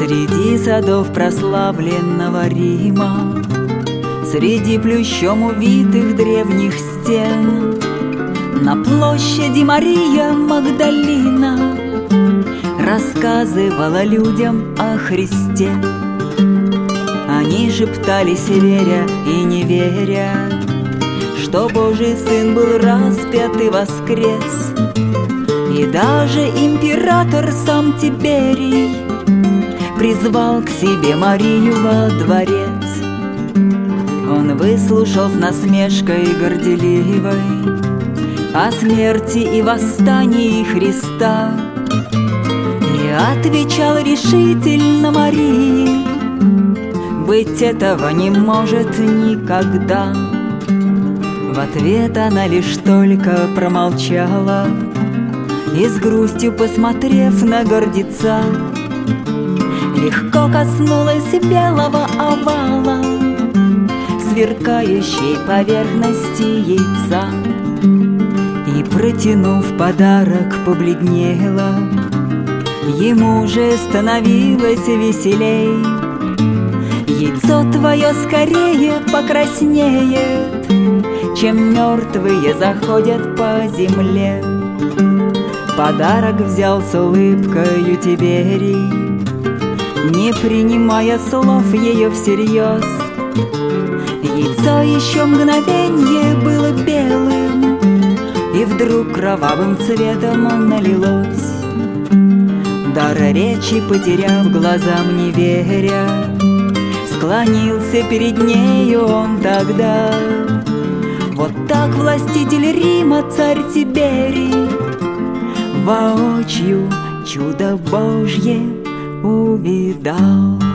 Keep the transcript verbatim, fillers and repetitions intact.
Среди садов прославленного Рима, среди плющом увитых древних стен, на площади Мария Магдалина рассказывала людям о Христе. Они шептались, веря и не веря, что Божий Сын был распят и воскрес. И даже император сам Тиберий призвал к себе Марию во дворец. Он выслушал с насмешкой горделивой о смерти и восстании Христа и отвечал решительно Марии: быть этого не может никогда. В ответ она лишь только промолчала и с грустью, посмотрев на гордеца, легко коснулась белого овала, сверкающей поверхности яйца, и, протянув подарок, побледнела. Ему же становилось веселей. Яйцо твое скорее покраснеет, чем мертвые заходят по земле. Подарок взял с улыбкою Тиберий, не принимая слов ее всерьез. Яйцо еще мгновенье было белым, и вдруг кровавым цветом налилось. Дар речи потеряв, глазам не веря, склонился перед нею он тогда. Вот так властитель Рима, царь Тиберий, воочию чудо Божье увидал.